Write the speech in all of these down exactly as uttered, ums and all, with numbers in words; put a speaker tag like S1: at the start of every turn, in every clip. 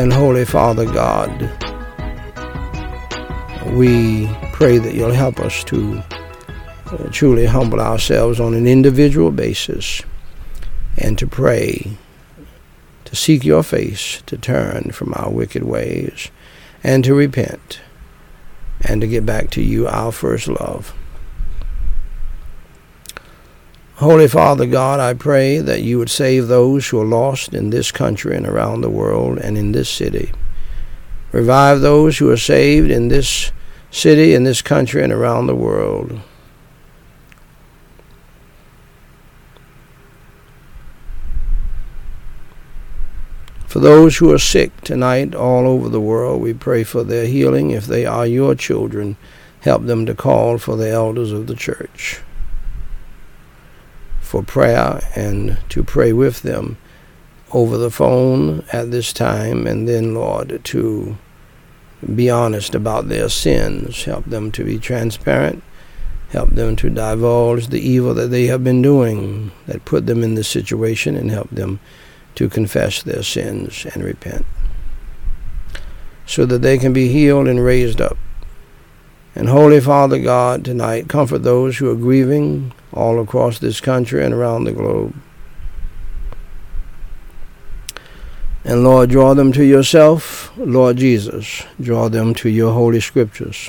S1: And Holy Father God, we pray that you'll help us to uh, truly humble ourselves on an individual basis and to pray, to seek your face, to turn from our wicked ways, and to repent, and to get back to you, our first love. Holy Father God, I pray that you would save those who are lost in this country and around the world and in this city. Revive those who are saved in this city, in this country, and around the world. For those who are sick tonight all over the world, we pray for their healing. If they are your children, help them to call for the elders of the church for prayer and to pray with them over the phone at this time, and then, Lord, to be honest about their sins. Help them to be transparent. Help them to divulge the evil that they have been doing that put them in this situation, and help them to confess their sins and repent so that they can be healed and raised up. And Holy Father God, tonight, comfort those who are grieving all across this country and around the globe. And Lord, draw them to yourself, Lord Jesus. Draw them to your holy scriptures,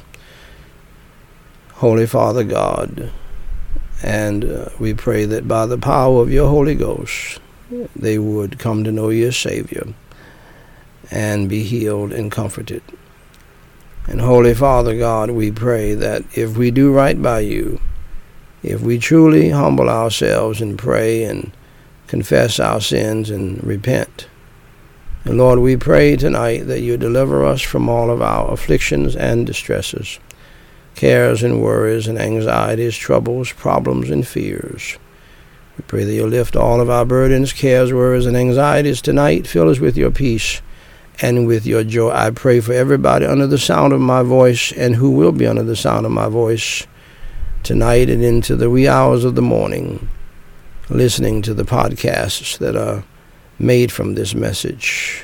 S1: Holy Father God. And uh, we pray that by the power of your Holy Ghost, they would come to know your Savior and be healed and comforted. And Holy Father God, we pray that if we do right by you, if we truly humble ourselves and pray and confess our sins and repent, and Lord, we pray tonight that you deliver us from all of our afflictions and distresses, cares and worries and anxieties, troubles, problems, and fears. We pray that you lift all of our burdens, cares, worries, and anxieties tonight. Fill us with your peace and with your joy. I pray for everybody under the sound of my voice and who will be under the sound of my voice tonight and into the wee hours of the morning, listening to the podcasts that are made from this message.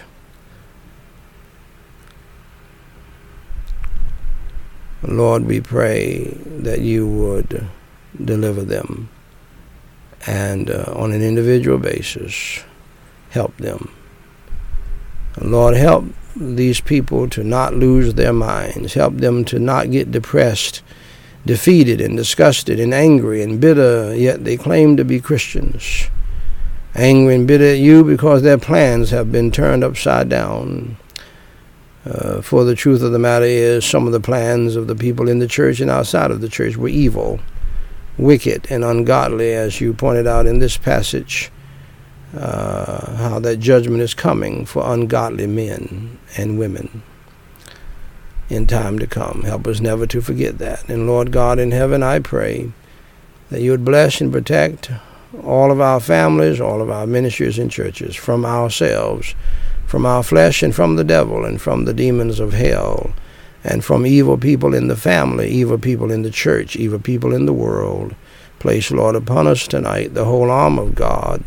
S1: Lord, we pray that you would deliver them and uh, on an individual basis, help them. Lord, help these people to not lose their minds. Help them to not get depressed, defeated, and disgusted, and angry, and bitter, yet they claim to be Christians. Angry and bitter at you because their plans have been turned upside down. Uh, for the truth of the matter is, some of the plans of the people in the church and outside of the church were evil, wicked, and ungodly, as you pointed out in this passage, uh, how that judgment is coming for ungodly men and women in time to come. Help us never to forget that. And Lord God in heaven, I pray that you would bless and protect all of our families, all of our ministries and churches, from ourselves, from our flesh, and from the devil, and from the demons of hell, and from evil people in the family, evil people in the church, evil people in the world. Place, Lord, upon us tonight the whole arm of God.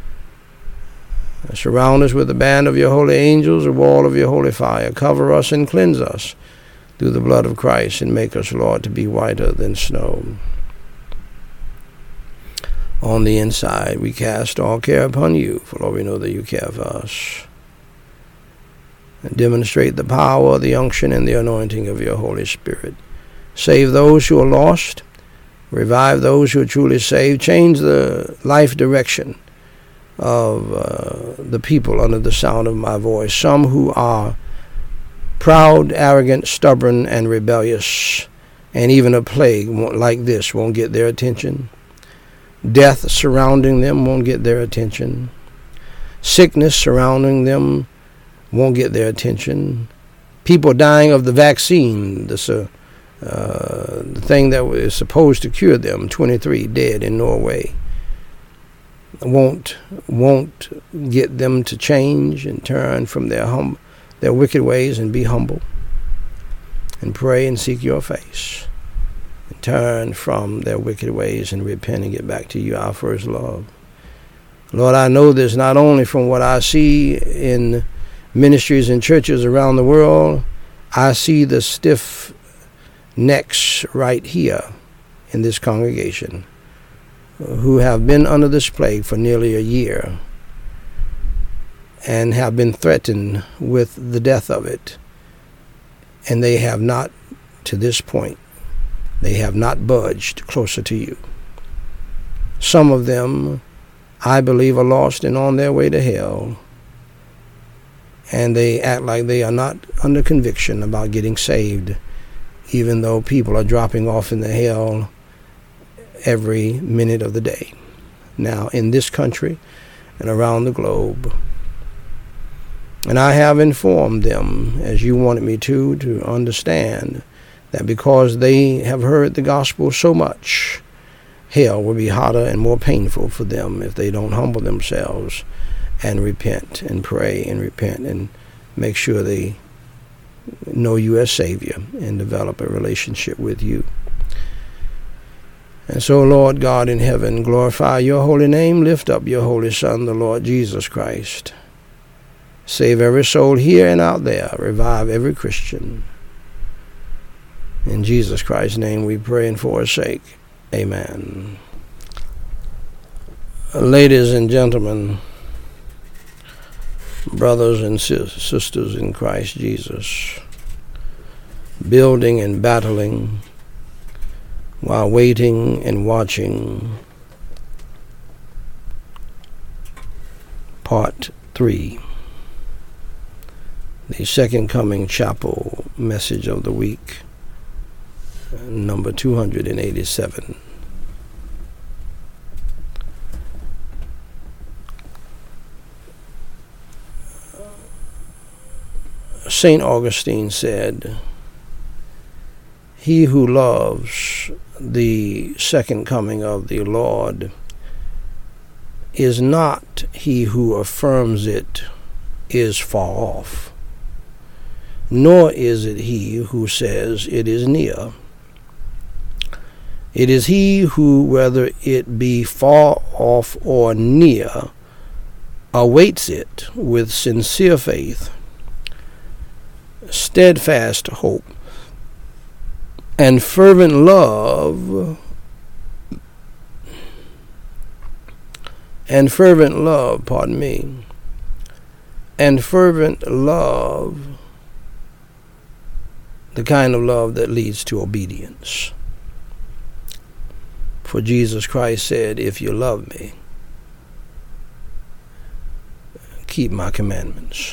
S1: Surround us with the band of your holy angels, a wall of your holy fire. Cover us and cleanse us through the blood of Christ, and make us, Lord, to be whiter than snow. On the inside, we cast all care upon you, for Lord, we know that you care for us. And demonstrate the power, the unction, and the anointing of your Holy Spirit. Save those who are lost. Revive those who are truly saved. Change the life direction of uh, the people under the sound of my voice. Some who are proud, arrogant, stubborn, and rebellious, and even a plague like this won't get their attention. Death surrounding them won't get their attention. Sickness surrounding them won't get their attention. People dying of the vaccine, this, uh, uh, the thing that was supposed to cure them, twenty-three dead in Norway, won't won't get them to change and turn from their hum, their wicked ways and be humble and pray and seek your face and turn from their wicked ways and repent and get back to you, our first love. Lord, I know this not only from what I see in ministries and churches around the world, I see the stiff necks right here in this congregation who have been under this plague for nearly a year and have been threatened with the death of it. And they have not, to this point, they have not budged closer to you. Some of them, I believe, are lost and on their way to hell. And they act like they are not under conviction about getting saved, even though people are dropping off in the hell every minute of the day. Now, in this country and around the globe. And I have informed them, as you wanted me to, to understand that because they have heard the gospel so much, hell will be hotter and more painful for them if they don't humble themselves and repent and pray and repent and make sure they know you as Savior and develop a relationship with you. And so, Lord God in heaven, glorify your holy name. Lift up your holy Son, the Lord Jesus Christ. Save every soul here and out there. Revive every Christian. In Jesus Christ's name we pray and for his sake. Amen. Ladies and gentlemen, brothers and sisters in Christ Jesus, building and battling while waiting and watching, part three, the Second Coming Chapel message of the week, number two hundred eighty-seven. Saint Augustine said, "He who loves the second coming of the Lord is not he who affirms it is far off, nor is it he who says it is near. It is he who, whether it be far off or near, awaits it with sincere faith, steadfast hope, and fervent love, and fervent love, pardon me, and fervent love, the kind of love that leads to obedience. For Jesus Christ said, if you love me, keep my commandments."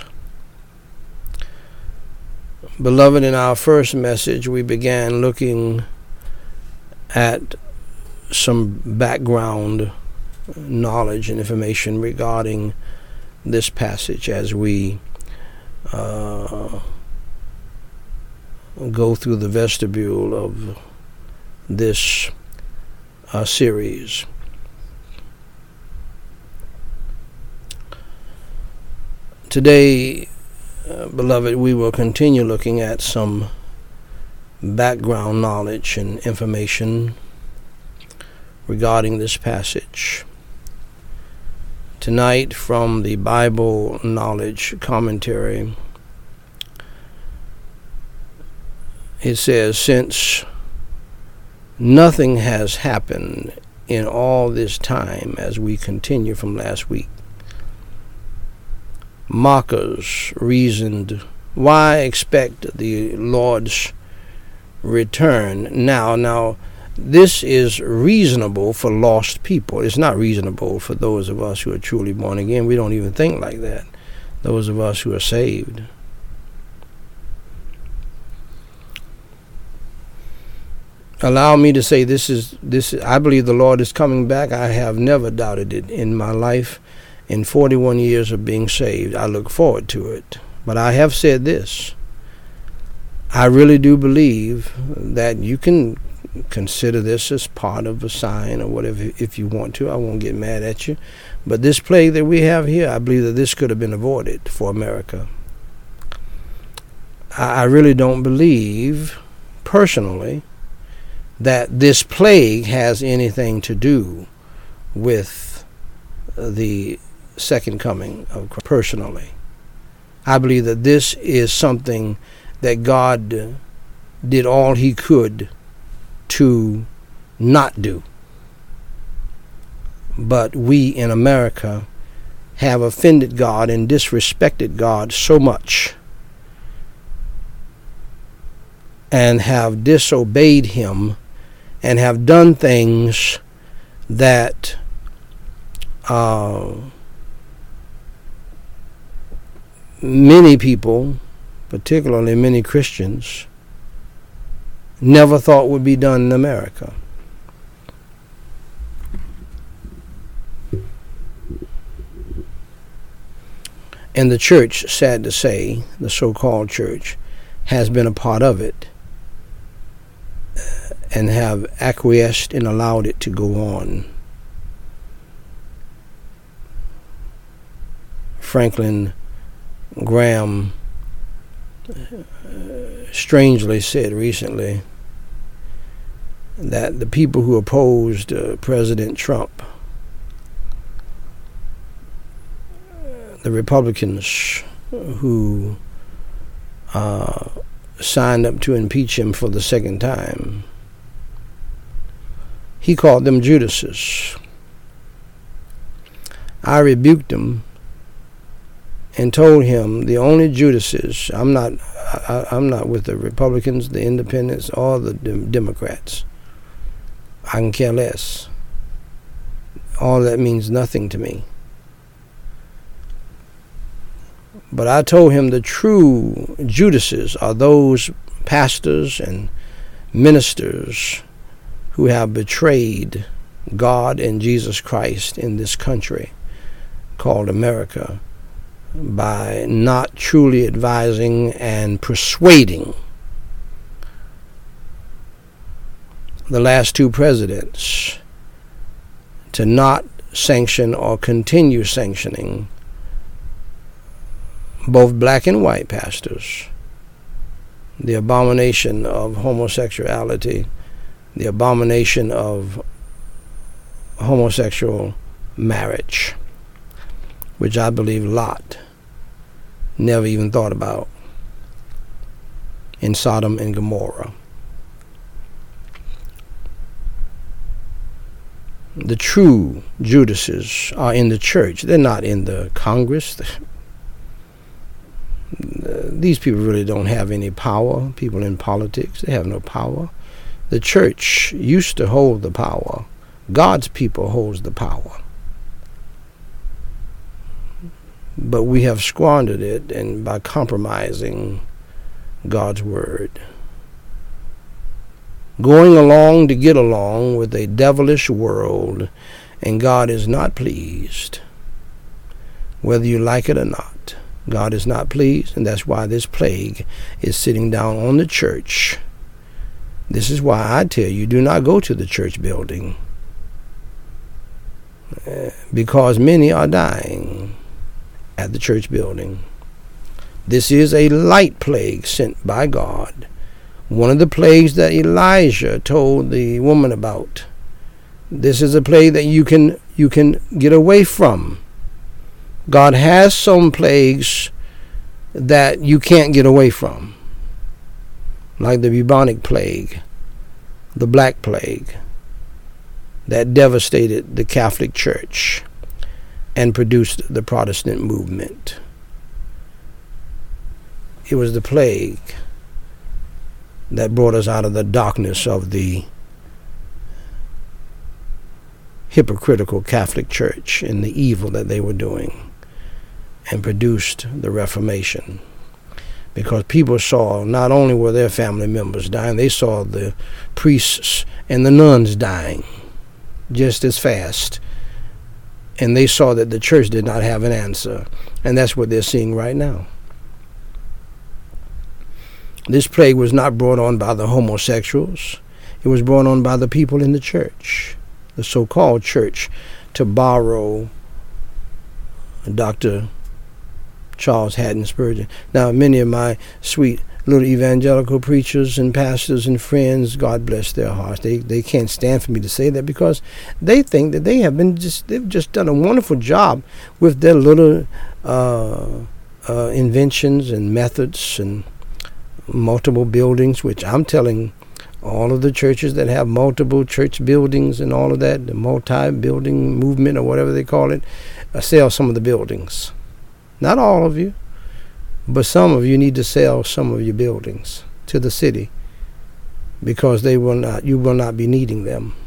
S1: Beloved, in our first message, we began looking at some background knowledge and information regarding this passage as we uh, go through the vestibule of this uh, series. Today, Uh, beloved, we will continue looking at some background knowledge and information regarding this passage. Tonight, from the Bible Knowledge Commentary, it says, "Since nothing has happened in all this time," as we continue from last week, "mockers reasoned, why expect the Lord's return now?" Now, this is reasonable for lost people. It's not reasonable for those of us who are truly born again. We don't even think like that. Those of us who are saved. Allow me to say this is this. I believe the Lord is coming back. I have never doubted it in my life. In forty-one years of being saved, I look forward to it. But I have said this. I really do believe that you can consider this as part of a sign or whatever if you want to. I won't get mad at you. But this plague that we have here, I believe that this could have been avoided for America. I really don't believe, personally, that this plague has anything to do with the second coming of Christ. Personally, I believe that this is something that God did all he could to not do. But we in America have offended God and disrespected God so much and have disobeyed him and have done things that uh, many people, particularly many Christians, never thought would be done in America. And the church, sad to say, the so-called church, has been a part of it and have acquiesced and allowed it to go on. Franklin Graham strangely said recently that the people who opposed uh, President Trump, the Republicans who uh, signed up to impeach him for the second time, he called them Judases. I rebuked him and told him the only Judases, I'm not, I, I'm not with the Republicans, the Independents, or the Democrats. I can care less. All that means nothing to me. But I told him the true Judases are those pastors and ministers who have betrayed God and Jesus Christ in this country called America by not truly advising and persuading the last two presidents to not sanction or continue sanctioning both black and white pastors, the abomination of homosexuality, the abomination of homosexual marriage, which I believe Lot never even thought about in Sodom and Gomorrah. The true Judases are in the church. They're not in the Congress. These people really don't have any power. People in politics, they have no power. The church used to hold the power. God's people holds the power. But we have squandered it and by compromising God's word. Going along to get along with a devilish world, and God is not pleased, whether you like it or not. God is not pleased, and that's why this plague is sitting down on the church. This is why I tell you, do not go to the church building, because many are dying at the church building. This is a light plague sent by God. One of the plagues that Elijah told the woman about. This is a plague that you can you can get away from. God has some plagues that you can't get away from, like the bubonic plague, the black plague, that devastated the Catholic Church and produced the Protestant movement. It was the plague that brought us out of the darkness of the hypocritical Catholic Church and the evil that they were doing, and produced the Reformation. Because people saw not only were their family members dying, they saw the priests and the nuns dying just as fast. And they saw that the church did not have an answer. And that's what they're seeing right now. This plague was not brought on by the homosexuals. It was brought on by the people in the church, the so-called church, to borrow Doctor Charles Haddon Spurgeon. Now, many of my sweet little evangelical preachers and pastors and friends, God bless their hearts, they they can't stand for me to say that, because they think that they have been just they've just done a wonderful job with their little uh, uh, inventions and methods and multiple buildings, which I'm telling all of the churches that have multiple church buildings and all of that, the multi-building movement or whatever they call it, uh, sell some of the buildings. Not all of you, but some of you need to sell some of your buildings to the city, because they will not, you will not be needing them.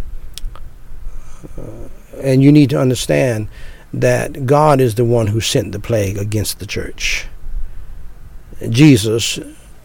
S1: Uh, and you need to understand that God is the one who sent the plague against the church. Jesus,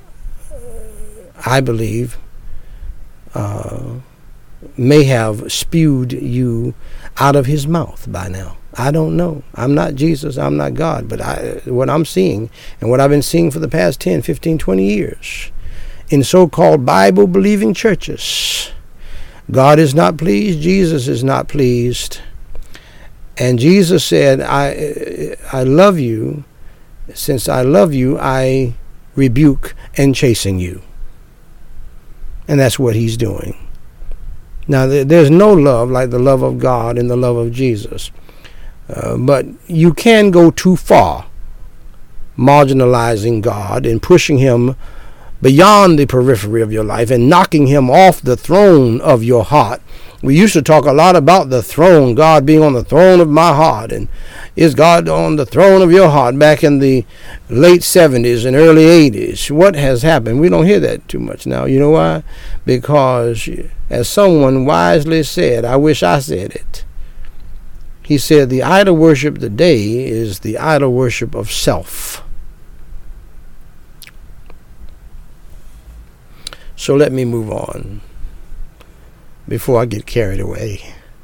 S1: I believe, uh, may have spewed you out of his mouth by now. I don't know. I'm not Jesus. I'm not God. But I, what I'm seeing, and what I've been seeing for the past ten, fifteen, twenty years in so-called Bible-believing churches, God is not pleased. Jesus is not pleased. And Jesus said, I, I love you. Since I love you, I rebuke and chasten you. And that's what he's doing. Now, there's no love like the love of God and the love of Jesus. Uh, but you can go too far, marginalizing God and pushing him beyond the periphery of your life and knocking him off the throne of your heart. We used to talk a lot about the throne, God being on the throne of my heart. And is God on the throne of your heart back in the late seventies and early eighties? What has happened? We don't hear that too much now. You know why? Because as someone wisely said, I wish I said it. He said the idol worship today is the idol worship of self. So let me move on before I get carried away.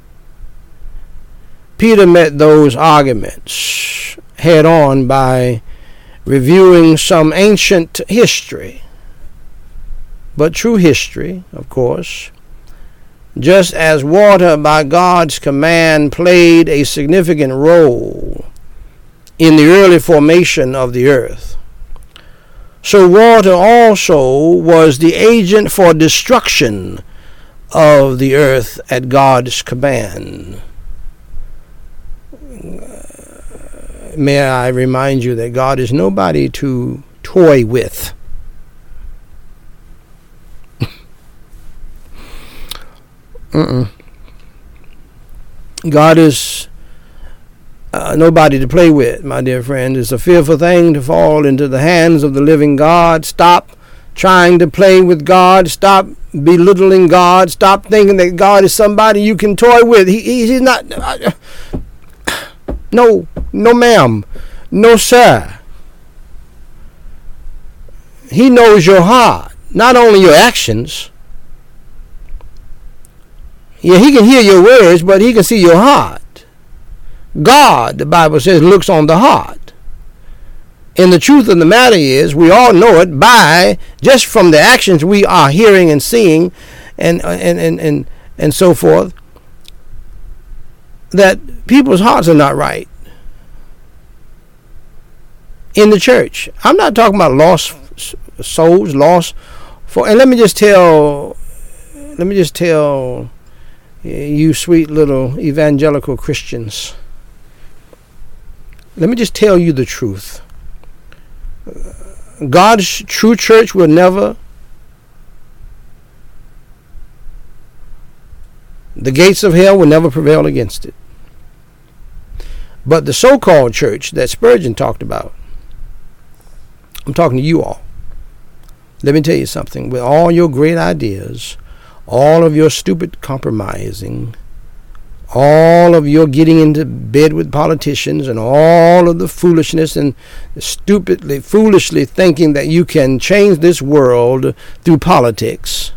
S1: Peter met those arguments head on by reviewing some ancient history, but true history, of course. Just as water by God's command played a significant role in the early formation of the earth, so water also was the agent for destruction of the earth at God's command. May I remind you that God is nobody to toy with. Mm-mm. God is uh, nobody to play with, my dear friend. It's a fearful thing to fall into the hands of the living God. Stop trying to play with God. Stop belittling God. Stop thinking that God is somebody you can toy with. He, he, he's not. Uh, no, no ma'am. No sir. He knows your heart, not only your actions. Yeah, he can hear your words, but he can see your heart. God, the Bible says, looks on the heart. And the truth of the matter is, we all know it by just from the actions we are hearing and seeing and and and and, and so forth, that people's hearts are not right in the church. I'm not talking about lost souls, lost for. And let me just tell, let me just tell you sweet little evangelical Christians, let me just tell you the truth. God's true church will never, the gates of hell will never prevail against it. But the so-called church that Spurgeon talked about, I'm talking to you all. Let me tell you something. With all your great ideas, all of your stupid compromising, all of your getting into bed with politicians, and all of the foolishness and stupidly, foolishly thinking that you can change this world through politics,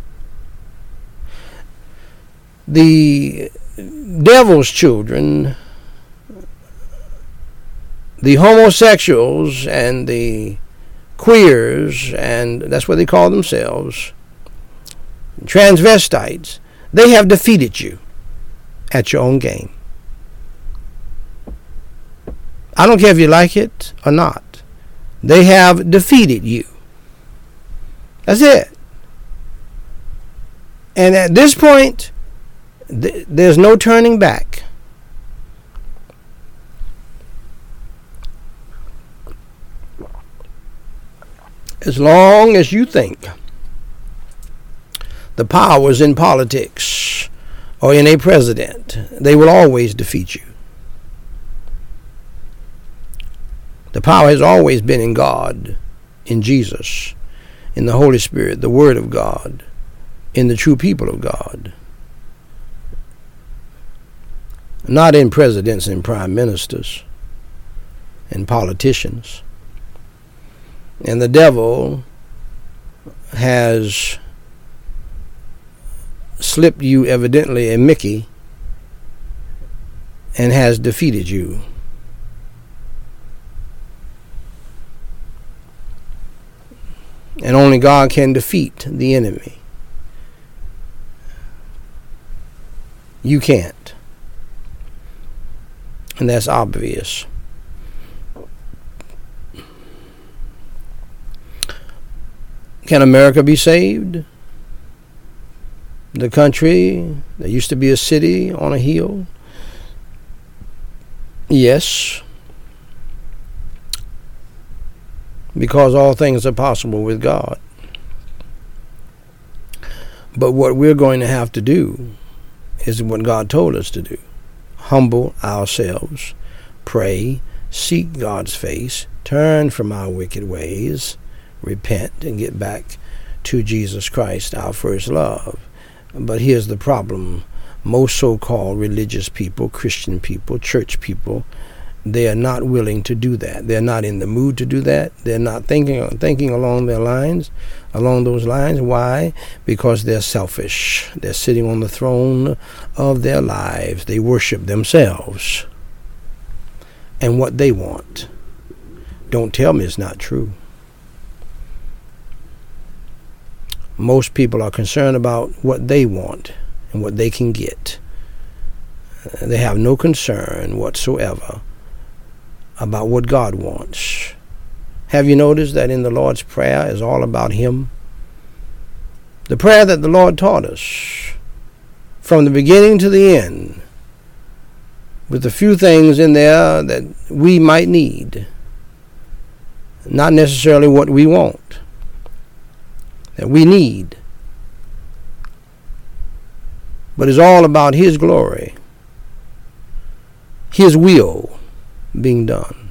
S1: the devil's children, the homosexuals and the queers, and that's what they call themselves, transvestites, they have defeated you at your own game. I don't care if you like it or not. They have defeated you. That's it. And at this point, th- there's no turning back. As long as you think the power is in politics or in a president, they will always defeat you. The power has always been in God, in Jesus, in the Holy Spirit, the Word of God, in the true people of God. Not in presidents and prime ministers and politicians. And the devil has slipped you evidently a Mickey and has defeated you. And only God can defeat the enemy. You can't. And that's obvious. Can America be saved? The country that used to be a city on a hill? Yes. Because all things are possible with God. But what we're going to have to do is what God told us to do. Humble ourselves, pray, seek God's face, turn from our wicked ways, repent, and get back to Jesus Christ, our first love. But here's the problem. Most so-called religious people, Christian people, church people, they are not willing to do that. They're not in the mood to do that. They're not thinking thinking along their lines, along those lines. Why? Because they're selfish. They're sitting on the throne of their lives. They worship themselves and what they want. Don't tell me it's not true. Most people are concerned about what they want and what they can get. They have no concern whatsoever about what God wants. Have you noticed that in the Lord's Prayer is all about Him? The prayer that the Lord taught us from the beginning to the end, with a few things in there that we might need, not necessarily what we want, that we need, but it's all about His glory, His will being done.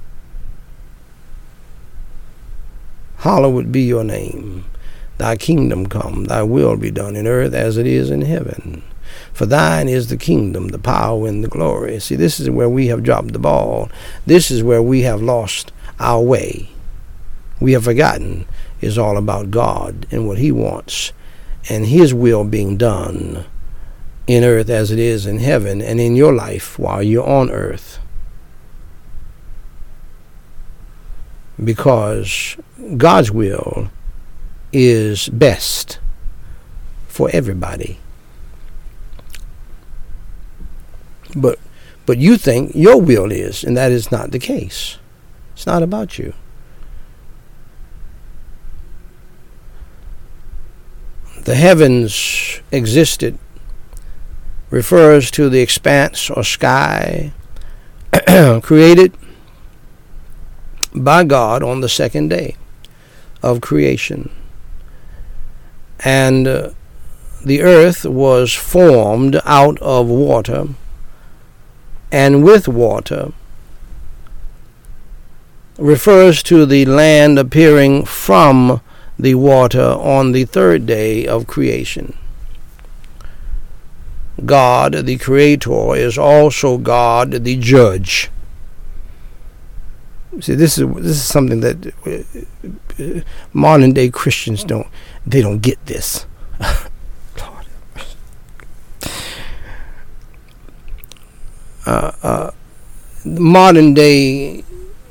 S1: Hallowed be your name. Thy kingdom come, thy will be done in earth as it is in heaven. For thine is the kingdom, the power, and the glory. See, this is where we have dropped the ball. This is where we have lost our way. We have forgotten it's all about God and what He wants and His will being done in earth as it is in heaven, and in your life while you're on earth. Because God's will is best for everybody. But but you think your will is, and that is not the case. It's not about you. The heavens existed refers to the expanse or sky created by God on the second day of creation. And uh, the earth was formed out of water, and with water refers to the land appearing from the water on the third day of creation. God, the Creator, is also God, the Judge. See, this is this is something that modern day Christians don't they don't get this. Lord. Uh, uh, modern day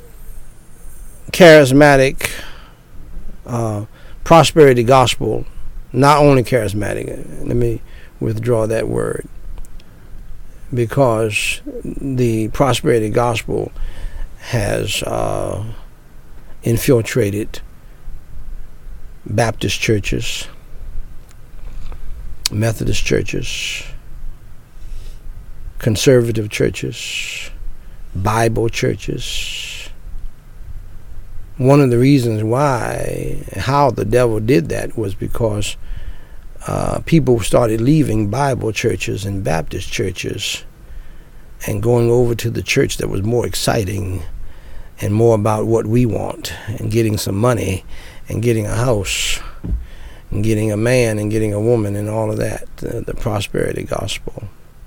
S1: charismatic uh, prosperity gospel, not only charismatic. Let me withdraw that word, because the prosperity gospel has uh, infiltrated Baptist churches, Methodist churches, conservative churches, Bible churches, one of the reasons why, how the devil did that was because uh, people started leaving Bible churches and Baptist churches and going over to the church that was more exciting and more about what we want, and getting some money and getting a house and getting a man and getting a woman and all of that, uh, the prosperity gospel.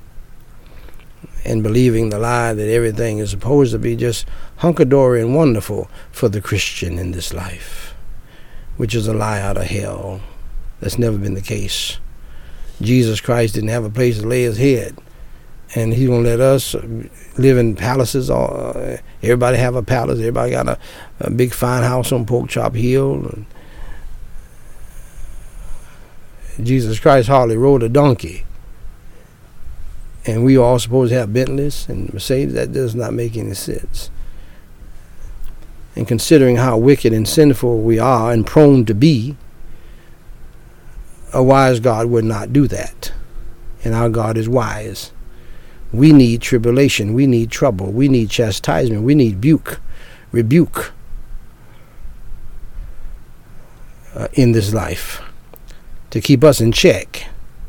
S1: And believing the lie that everything is supposed to be just hunky-dory and wonderful for the Christian in this life, which is a lie out of hell. That's never been the case. Jesus Christ didn't have a place to lay his head, and he's going to let us live in palaces. Uh, everybody have a palace. Everybody got a, a big fine house on Pork Chop Hill. And Jesus Christ hardly rode a donkey. And we all supposed to have Bentleys and Mercedes. That does not make any sense. And considering how wicked and sinful we are and prone to be, a wise God would not do that. And our God is wise. We need tribulation. We need trouble. We need chastisement. We need rebuke, rebuke uh, in this life to keep us in check.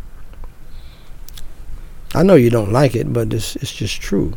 S1: I know you don't like it, but it's, it's just true.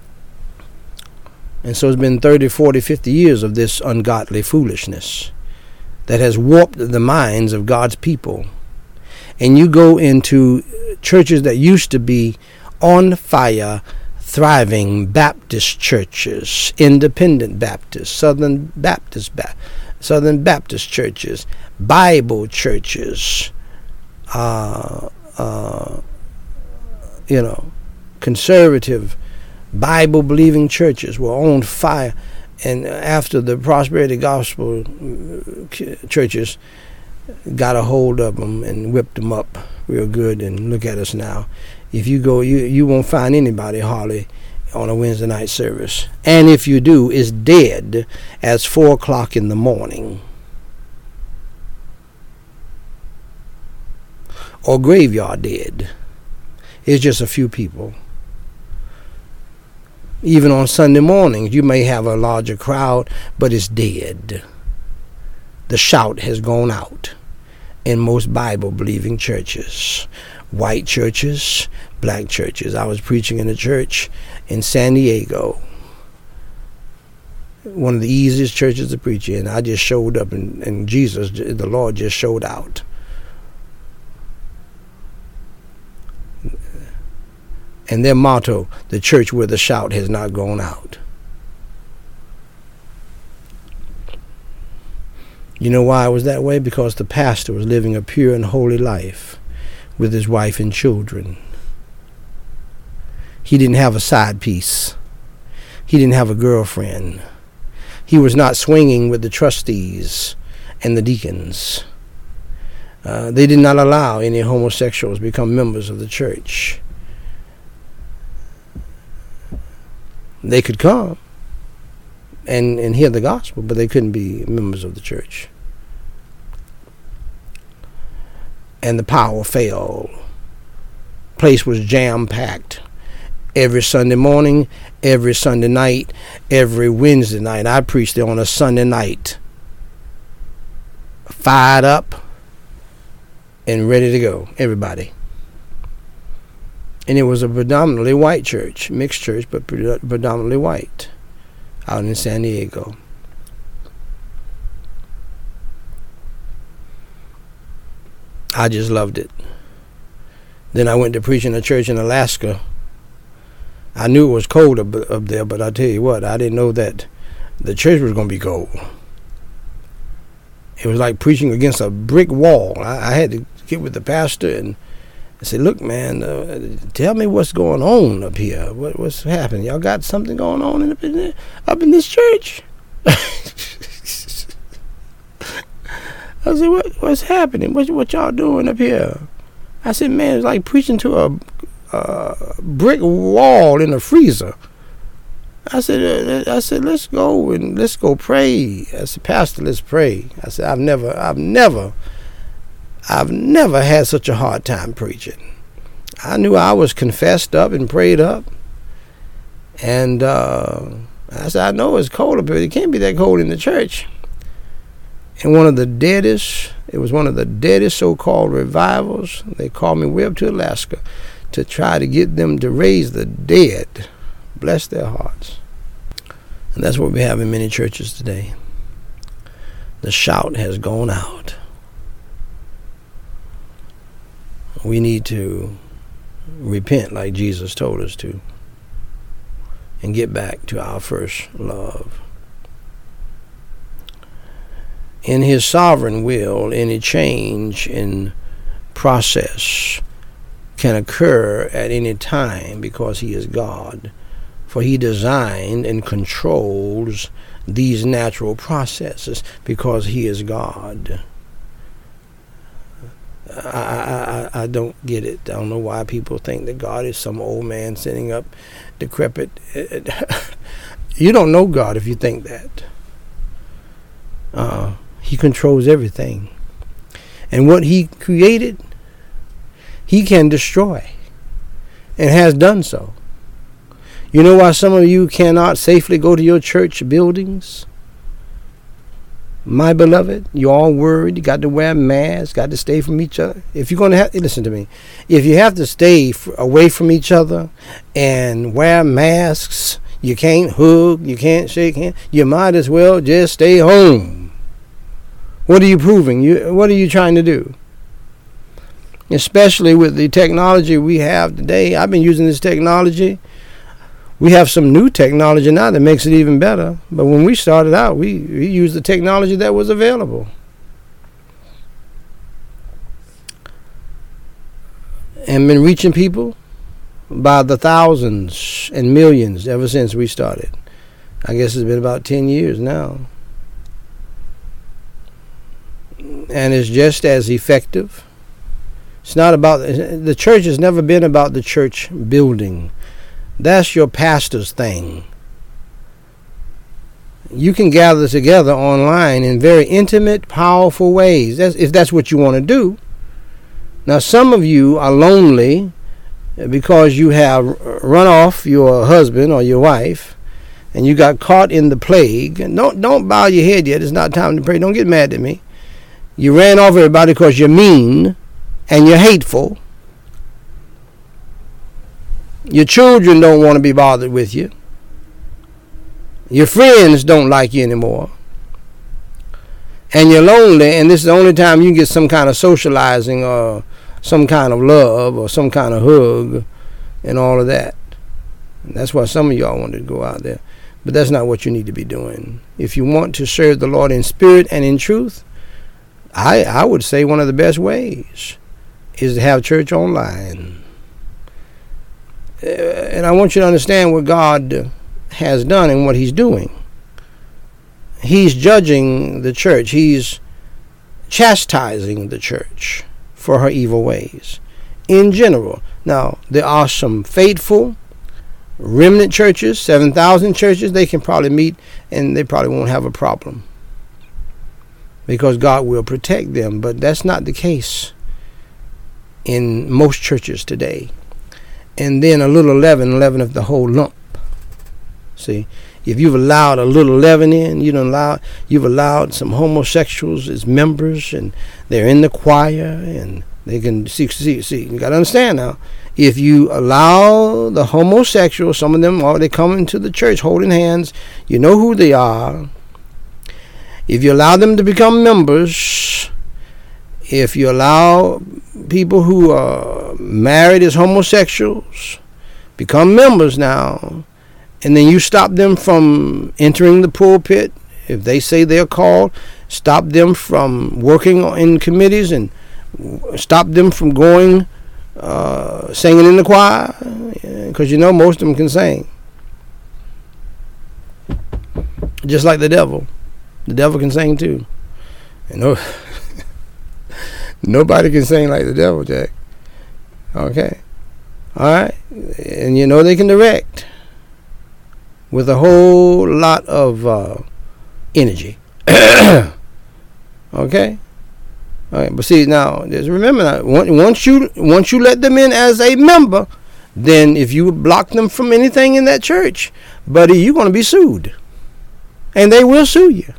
S1: And so it's been thirty, forty, fifty years of this ungodly foolishness that has warped the minds of God's people. And you go into churches that used to be on fire, thriving Baptist churches, independent Baptist, Southern Baptist, ba- Southern Baptist churches, Bible churches, uh, uh, you know, conservative, Bible-believing churches were on fire. And after the prosperity gospel churches got a hold of them and whipped them up real good, and look at us now. If you go, you, you won't find anybody hardly on a Wednesday night service. And if you do, it's dead as four o'clock in the morning. Or graveyard dead. It's just a few people. Even on Sunday mornings, you may have a larger crowd, but it's dead. The shout has gone out in most Bible-believing churches. White churches, black churches. I was preaching in a church in San Diego. One of the easiest churches to preach in. I just showed up, and, and Jesus, the Lord, just showed out. And their motto, the church where the shout has not gone out. You know why it was that way? Because the pastor was living a pure and holy life with his wife and children. He didn't have a side piece. He didn't have a girlfriend. He was not swinging with the trustees and the deacons. Uh, they did not allow any homosexuals to become members of the church. They could come and, and hear the gospel, but they couldn't be members of the church. And the power failed. Place was jam-packed. Every Sunday morning, every Sunday night, every Wednesday night. I preached there on a Sunday night. Fired up and ready to go. Everybody. And it was a predominantly white church, mixed church, but predominantly white, out in San Diego. I just loved it. Then I went to preach in a church in Alaska. I knew it was cold up, up there, but I tell you what, I didn't know that the church was going to be cold. It was like preaching against a brick wall. I, I had to get with the pastor and I said, look, man, uh, tell me what's going on up here. What, what's happening? Y'all got something going on in, up, in, there, up in this church? I said, what, what's happening? What, what y'all doing up here? I said, man, it's like preaching to a, a brick wall in a freezer. I said, uh, I said, let's go and let's go pray. I said, Pastor, let's pray. I said, I've never, I've never... I've never had such a hard time preaching. I knew I was confessed up and prayed up. And uh, I said, I know it's cold up here. It can't be that cold in the church. And one of the deadest, it was one of the deadest so-called revivals. They called me way up to Alaska to try to get them to raise the dead. Bless their hearts. And that's what we have in many churches today. The shout has gone out. We need to repent like Jesus told us to and get back to our first love. In his sovereign will, any change in process can occur at any time because he is God. For he designed and controls these natural processes because he is God. I, I, I don't get it. I don't know why people think that God is some old man sitting up decrepit. You don't know God if you think that. Uh, he controls everything. And what he created, he can destroy and has done so. You know why some of you cannot safely go to your church buildings? My beloved, you're all worried. You got to wear masks, got to stay from each other. If you're going to have, listen to me, if you have to stay f- away from each other and wear masks, you can't hug, you can't shake hands, you might as well just stay home. What are you proving? You, what are you trying to do? Especially with the technology we have today. I've been using this technology. We have some new technology now that makes it even better. But when we started out, we, we used the technology that was available. And been reaching people by the thousands and millions ever since we started. I guess it's been about ten years now. And it's just as effective. It's not about, the church has never been about the church building. That's your pastor's thing. You can gather together online in very intimate, powerful ways, that's, if that's what you want to do. Now, some of you are lonely because you have run off your husband or your wife, and you got caught in the plague. Don't don't bow your head yet. It's not time to pray. Don't get mad at me. You ran off everybody because you're mean and you're hateful. Your children don't want to be bothered with you. Your friends don't like you anymore. And you're lonely, and this is the only time you can get some kind of socializing or some kind of love or some kind of hug and all of that. And that's why some of y'all wanted to go out there. But that's not what you need to be doing. If you want to serve the Lord in spirit and in truth, I, I would say one of the best ways is to have church online. And I want you to understand what God has done and what he's doing. He's judging the church. He's chastising the church for her evil ways in general. Now, there are some faithful remnant churches, seven thousand churches. They can probably meet and they probably won't have a problem because God will protect them. But that's not the case in most churches today. And then a little leaven leaveneth the whole lump. See, if you've allowed a little leaven in, you don't allow, you've allowed some homosexuals as members, and they're in the choir, and they can see, see, see. You got to understand now. If you allow the homosexuals, some of them, or they come into the church holding hands, you know who they are. If you allow them to become members, if you allow people who are married as homosexuals become members now, and then you stop them from entering the pulpit, if they say they're called, stop them from working in committees and stop them from going uh, singing in the choir, because you know most of them can sing. Just like the devil. The devil can sing too. You know, nobody can sing like the devil, Jack. Okay. All right. And you know they can direct with a whole lot of uh, energy. Okay. All right. But see, now, just remember now, once you once you let them in as a member, then if you block them from anything in that church, buddy, you're going to be sued. And they will sue you.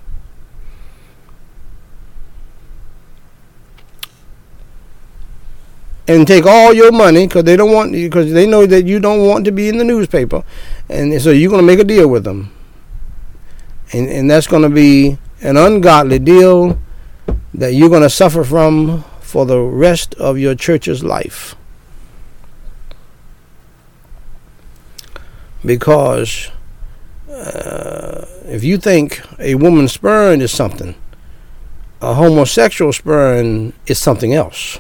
S1: And take all your money because they don't want, because they know that you don't want to be in the newspaper, and so you're going to make a deal with them, and and that's going to be an ungodly deal that you're going to suffer from for the rest of your church's life, because uh, if you think a woman's sperm is something, a homosexual sperm is something else.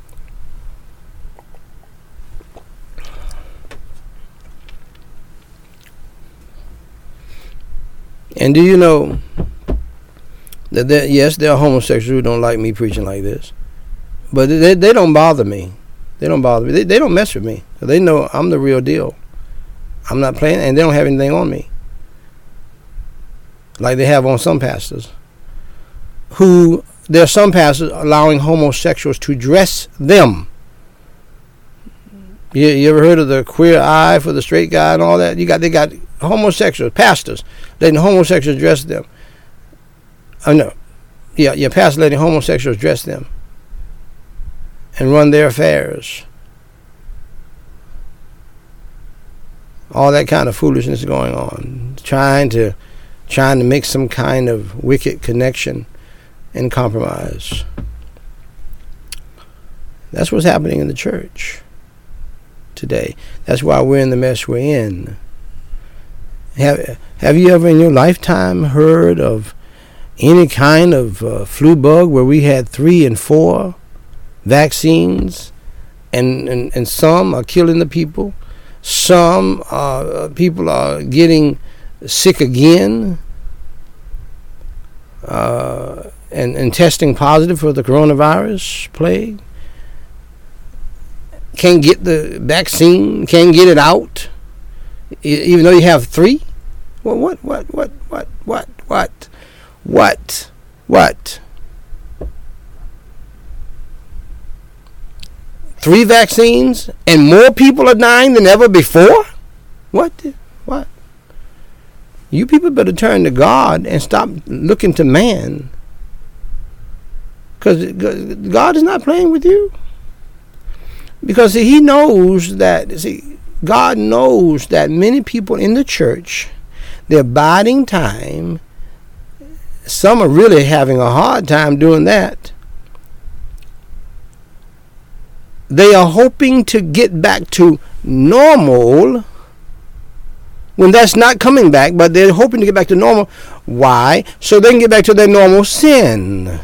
S1: And do you know that there, yes, there are homosexuals who don't like me preaching like this, but they they don't bother me. They don't bother me. They, they don't mess with me. They know I'm the real deal. I'm not playing, and they don't have anything on me like they have on some pastors. Who there are some pastors allowing homosexuals to dress them. You, you ever heard of the queer eye for the straight guy and all that? You got they got homosexuals, pastors, letting homosexuals dress them. Oh no, yeah, yeah, pastors letting homosexuals dress them and run their affairs. All that kind of foolishness going on, trying to, trying to make some kind of wicked connection and compromise. That's what's happening in the church today. That's why we're in the mess we're in. Have Have you ever in your lifetime heard of any kind of uh, flu bug where we had three and four vaccines, and, and, and some are killing the people? Some uh, people are getting sick again uh, and, and testing positive for the coronavirus plague. Can't get the vaccine, can't get it out, even though you have three? Well, what, what, what, what, what, what, what, what? Three vaccines and more people are dying than ever before? What? What? You people better turn to God and stop looking to man. Because God is not playing with you. Because see, he knows that, see, God knows that many people in the church, they're biding time. Some are really having a hard time doing that. They are hoping to get back to normal when that's not coming back, but they're hoping to get back to normal. Why? So they can get back to their normal sin.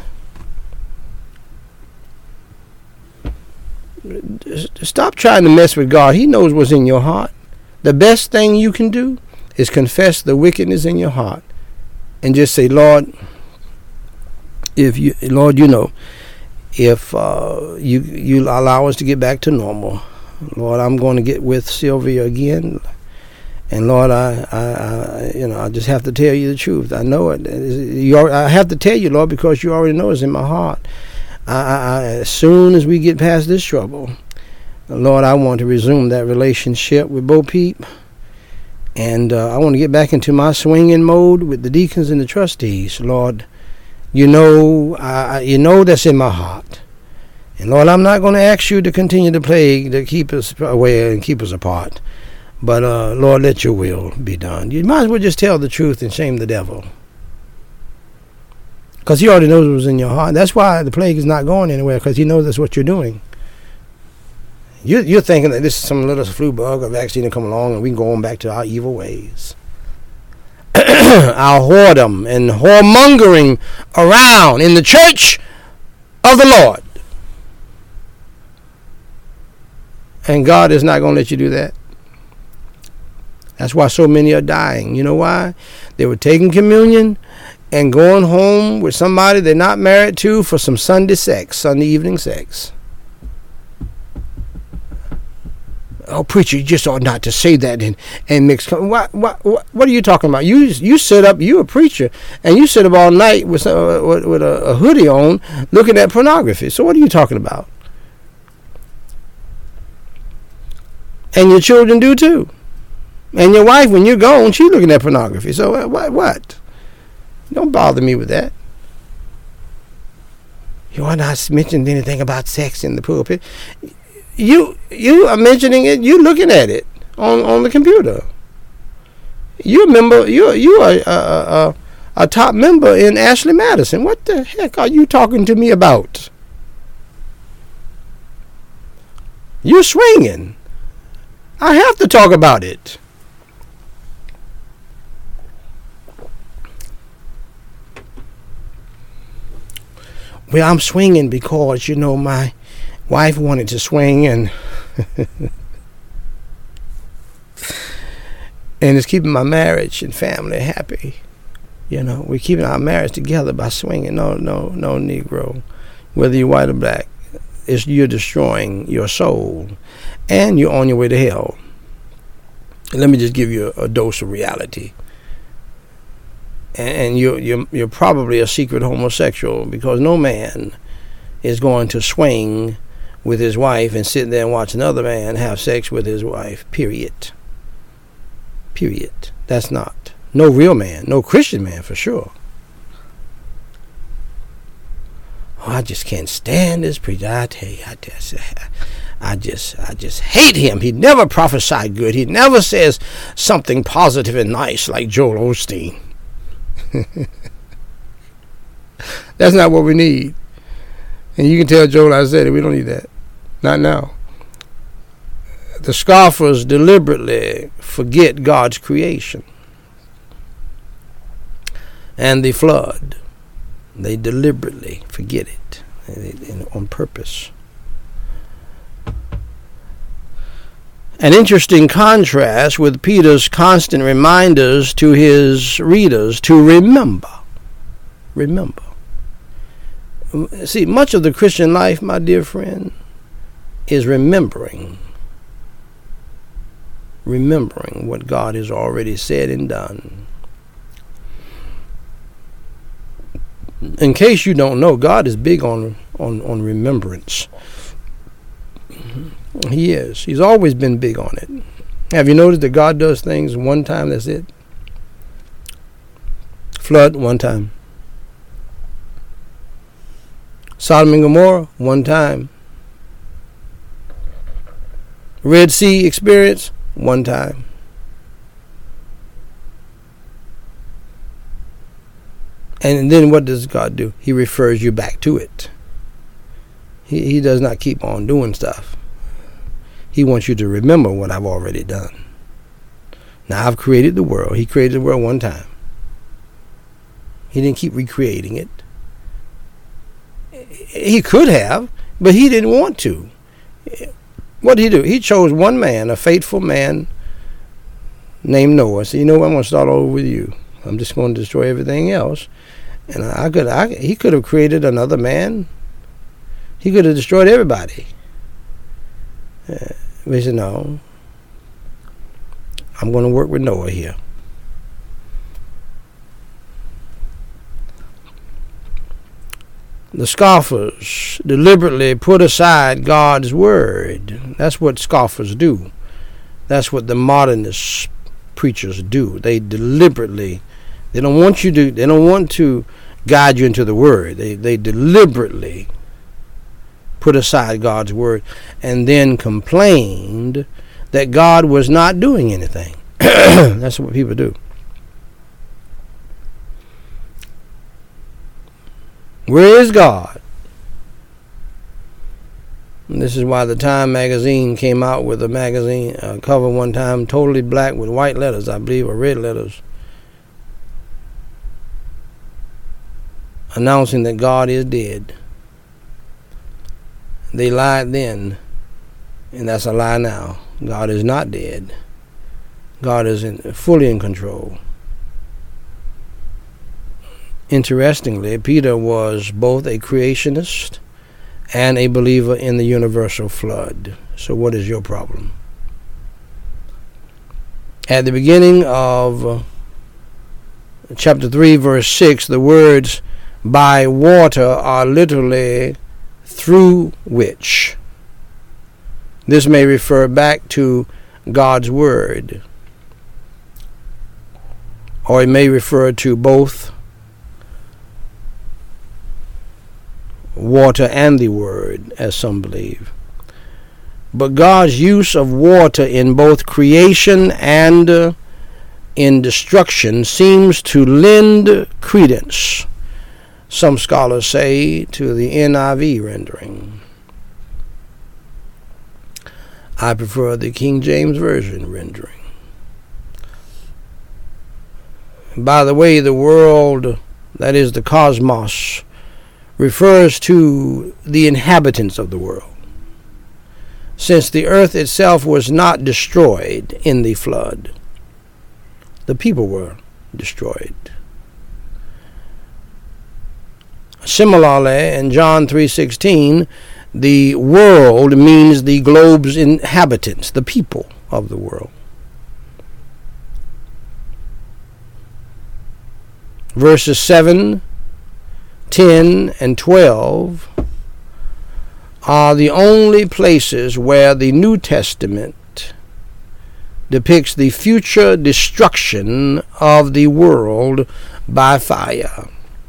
S1: Stop trying to mess with God. He knows what's in your heart. The best thing you can do is confess the wickedness in your heart and just say, Lord, if you, Lord, you know, if uh, you you allow us to get back to normal, Lord, I'm going to get with Sylvia again, and Lord, I, I, I you know, I just have to tell you the truth. I know it. You already, I have to tell you, Lord, because you already know it's in my heart. I, I, as soon as we get past this trouble, Lord, I want to resume that relationship with Bo Peep, and uh, I want to get back into my swinging mode with the deacons and the trustees. Lord, you know, I, you know that's in my heart, and Lord, I'm not going to ask you to continue to plague to keep us away and keep us apart, but uh, Lord, let your will be done. You might as well just tell the truth and shame the devil. Because he already knows what was in your heart. That's why the plague is not going anywhere, because he knows that's what you're doing. You, you're thinking that this is some little flu bug or vaccine to come along and we can go on back to our evil ways. Our whoredom and whoremongering around in the church of the Lord. And God is not going to let you do that. That's why so many are dying. You know why? They were taking communion and going home with somebody they're not married to for some Sunday sex, Sunday evening sex. Oh, preacher, you just ought not to say that and, and mix. What, what, what, what are you talking about? You you sit up, you a preacher, and you sit up all night with, uh, with, with a, a hoodie on looking at pornography. So what are you talking about? And your children do too. And your wife, when you're gone, she's looking at pornography. So uh, what? What? Don't bother me with that. You are not mentioning anything about sex in the pulpit. You you are mentioning it. You're looking at it on, on the computer. You member. You you are a, a, a top member in Ashley Madison. What the heck are you talking to me about? You're swinging. I have to talk about it. Well, I'm swinging because, you know, my wife wanted to swing, and and it's keeping my marriage and family happy. You know, we're keeping our marriage together by swinging. No, no, no, Negro. Whether you're white or black, it's, you're destroying your soul, and you're on your way to hell. Let me just give you a, a dose of reality. And you're, you're, you're probably a secret homosexual, because no man is going to swing with his wife and sit there and watch another man have sex with his wife, period. Period. That's not. No real man, no Christian man for sure. Oh, I just can't stand this preacher. I tell you, I just, I just, I just hate him. He never prophesied good. He never says something positive and nice like Joel Osteen. That's not what we need. And you can tell Joel I said it. We don't need that. Not now. The scoffers deliberately forget God's creation and the flood. They deliberately forget it, and on purpose. An interesting contrast with Peter's constant reminders to his readers to remember. Remember. See, much of the Christian life, my dear friend, is remembering. Remembering what God has already said and done. In case you don't know, God is big on, on, on remembrance. He is. He's always been big on it. Have you noticed that God does things one time, that's it? Flood, one time. Sodom and Gomorrah, one time. Red Sea experience, one time. And then what does God do? He refers you back to it. He, he does not keep on doing stuff. He wants you to remember what I've already done. Now, I've created the world. He created the world one time. He didn't keep recreating it. He could have, but he didn't want to. What did he do? He chose one man, a faithful man named Noah. So, you know what? I'm going to start over with you. I'm just going to destroy everything else. And I could, I, he could have created another man. He could have destroyed everybody. Uh, but he said, no, I'm going to work with Noah here. The scoffers deliberately put aside God's word. That's what scoffers do. That's what the modernist preachers do. They deliberately, they don't want you to, they don't want to guide you into the word. They, they deliberately put aside God's word and then complained that God was not doing anything. That's what people do. Where is God? And this is why the Time magazine came out with a magazine uh, cover one time, totally black with white letters, I believe, or red letters, announcing that God is dead. They lied then, and that's a lie now. God is not dead. God is in, fully in control. Interestingly, Peter was both a creationist and a believer in the universal flood. So what is your problem? At the beginning of chapter three, verse six, the words by water are literally through which. This may refer back to God's word. Or it may refer to both water and the word, as some believe. But God's use of water in both creation and uh, in destruction seems to lend credence, some scholars say, to the N I V rendering. I prefer the King James Version rendering. By the way, the world, that is the cosmos, refers to the inhabitants of the world, since the earth itself was not destroyed in the flood. The people were destroyed. Similarly, in John three sixteen, the world means the globe's inhabitants, the people of the world. Verses seven, ten, and twelve are the only places where the New Testament depicts the future destruction of the world by fire.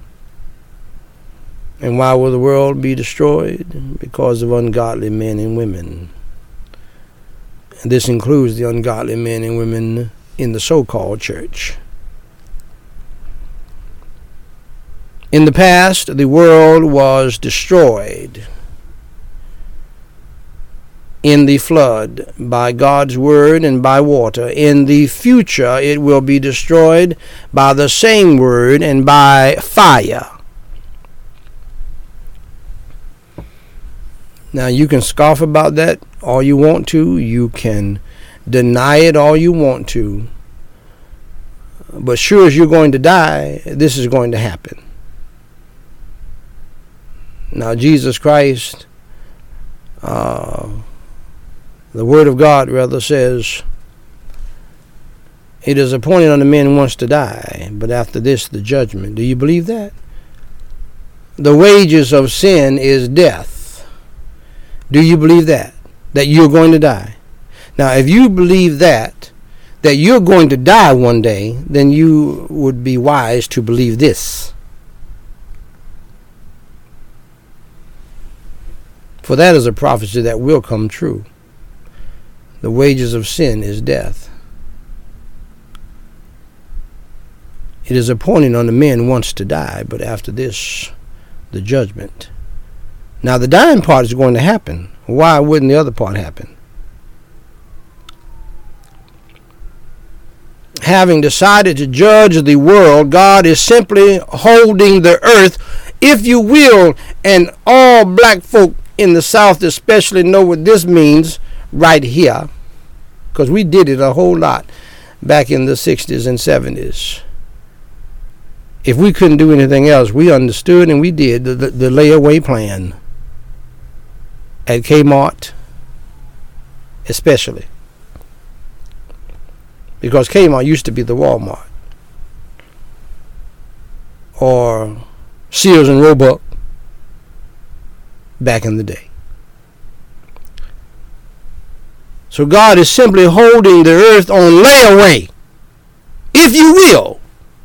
S1: And why will the world be destroyed? Because of ungodly men and women. And this includes the ungodly men and women in the so-called church. In the past, the world was destroyed in the flood by God's word and by water. In the future, it will be destroyed by the same word and by fire. Now, you can scoff about that all you want to. You can deny it all you want to. But sure as you're going to die, this is going to happen. Now, Jesus Christ, uh, the Word of God, rather, says, it is appointed unto men once to die, but after this, the judgment. Do you believe that? The wages of sin is death. Do you believe that? That you're going to die? Now, if you believe that, that you're going to die one day, then you would be wise to believe this. For that is a prophecy that will come true. The wages of sin is death. It is appointed unto men once to die, but after this, the judgment. Now, the dying part is going to happen. Why wouldn't the other part happen? Having decided to judge the world, God is simply holding the earth, if you will, and all black folk in the South especially know what this means right here, because we did it a whole lot back in the sixties and seventies. If we couldn't do anything else, we understood and we did the, the, the layaway plan at Kmart especially, because Kmart used to be the Walmart or Sears and Roebuck back in the day. So God is simply holding the earth on layaway, if you will.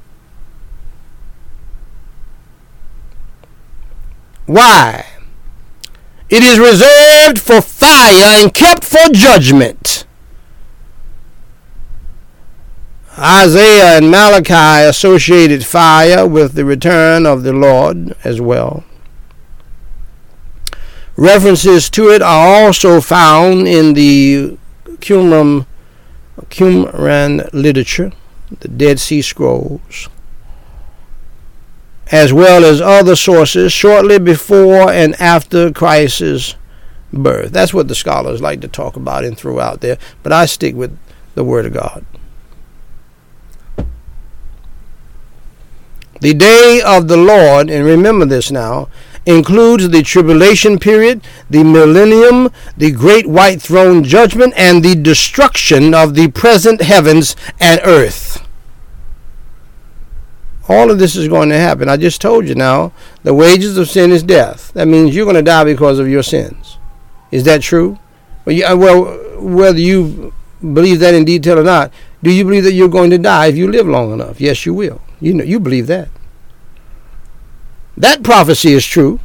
S1: Why? It is reserved for fire and kept for judgment. Isaiah and Malachi associated fire with the return of the Lord as well. References to it are also found in the Qumran, Qumran literature, the Dead Sea Scrolls, as well as other sources shortly before and after Christ's birth. That's what the scholars like to talk about and throw out there, but I stick with the Word of God. The day of the Lord, and remember this now, includes the tribulation period, the millennium, the great white throne judgment, and the destruction of the present heavens and earth. All of this is going to happen. I just told you now, the wages of sin is death. That means you're going to die because of your sins. Is that true? Well, you, well whether you believe that in detail or not, do you believe that you're going to die if you live long enough? Yes, you will. You know, you believe that. That prophecy is true.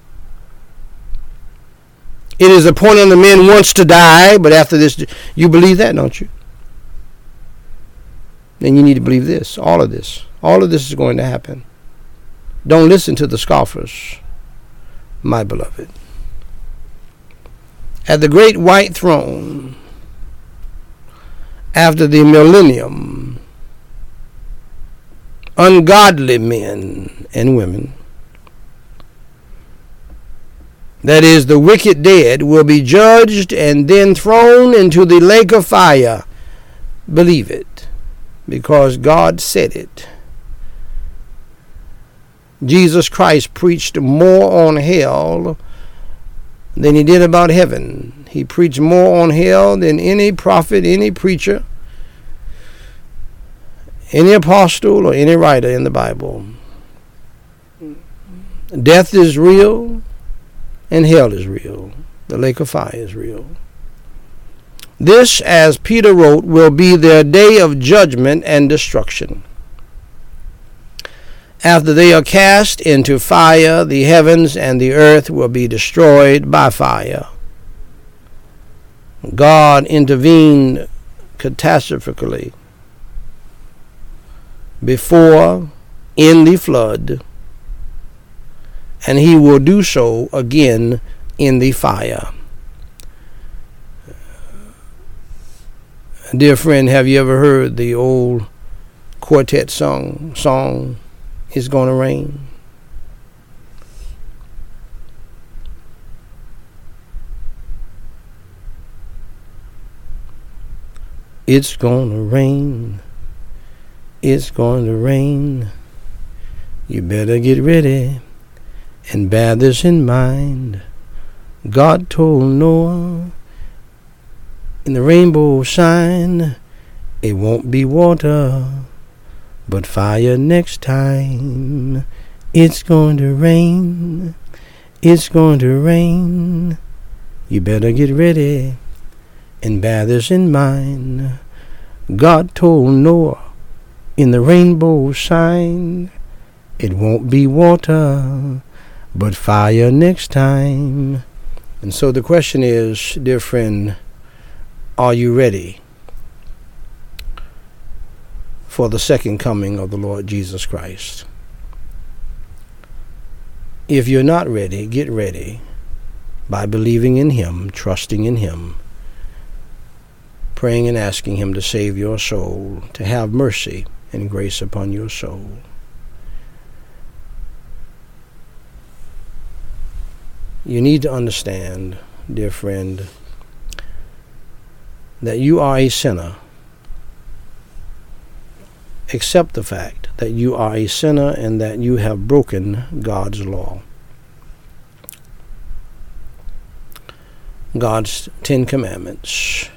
S1: It is appointed unto men once to die, but after this, you believe that, don't you? Then you need to believe this, all of this. All of this is going to happen. Don't listen to the scoffers, my beloved. At the great white throne, after the millennium, ungodly men and women, that is, the wicked dead, will be judged and then thrown into the lake of fire. Believe it, because God said it. Jesus Christ preached more on hell than he did about heaven. He preached more on hell than any prophet, any preacher, any apostle, or any writer in the Bible. Death is real. And hell is real. The lake of fire is real. This, as Peter wrote, will be their day of judgment and destruction. After they are cast into fire, the heavens and the earth will be destroyed by fire. God intervened catastrophically before in the flood, and he will do so again in the fire. Dear friend, have you ever heard the old quartet song, song, It's Gonna Rain? It's gonna rain, it's going to rain, you better get ready and bear this in mind. God told Noah, in the rainbow shine, it won't be water, but fire next time. It's going to rain, it's going to rain. You better get ready and bear this in mind. God told Noah, in the rainbow shine, it won't be water, but fire next time. And so the question is, dear friend, are you ready for the second coming of the Lord Jesus Christ? If you're not ready, get ready by believing in him, trusting in him, praying and asking him to save your soul, to have mercy and grace upon your soul. You need to understand, dear friend, that you are a sinner. Accept the fact that you are a sinner and that you have broken God's law. God's Ten Commandments.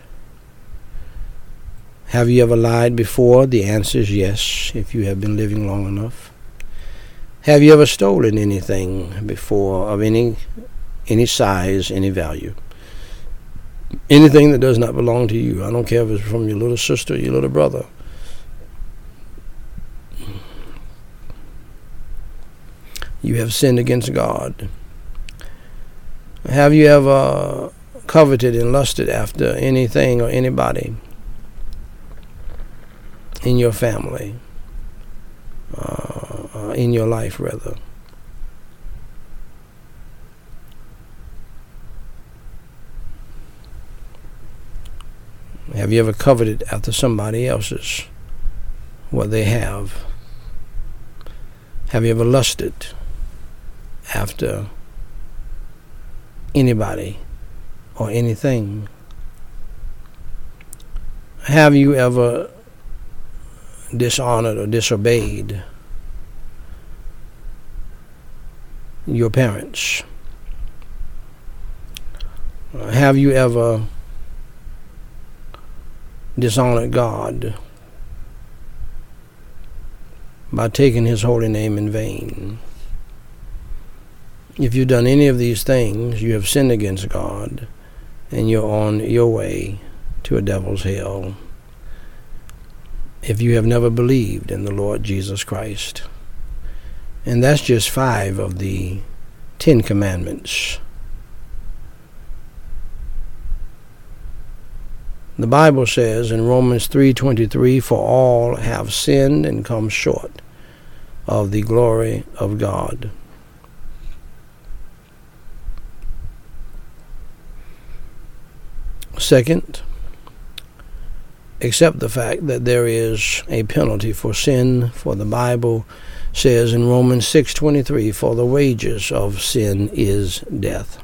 S1: Have you ever lied before? The answer is yes, if you have been living long enough. Have you ever stolen anything before of any any size, any value? Anything that does not belong to you. I don't care if it's from your little sister or your little brother. You have sinned against God. Have you ever coveted and lusted after anything or anybody in your family, uh, in your life, rather? Have you ever coveted after somebody else's, what they have? Have you ever lusted after anybody or anything? Have you ever dishonored or disobeyed your parents? Have you ever dishonored God by taking his holy name in vain? If you've done any of these things, you have sinned against God, and you're on your way to to a devil's hell if you have never believed in the Lord Jesus Christ. And that's just five of the Ten Commandments. The Bible says in Romans three twenty-three, "For all have sinned and come short of the glory of God." Second, accept the fact that there is a penalty for sin, for the Bible says in Romans six twenty-three, "For the wages of sin is death."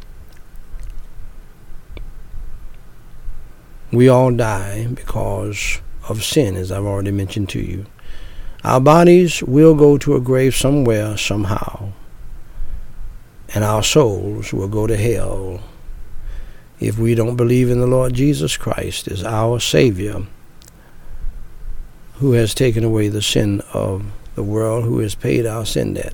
S1: We all die because of sin, as I've already mentioned to you. Our bodies will go to a grave somewhere, somehow, and our souls will go to hell if we don't believe in the Lord Jesus Christ as our Savior, who has taken away the sin of the world, who has paid our sin debt.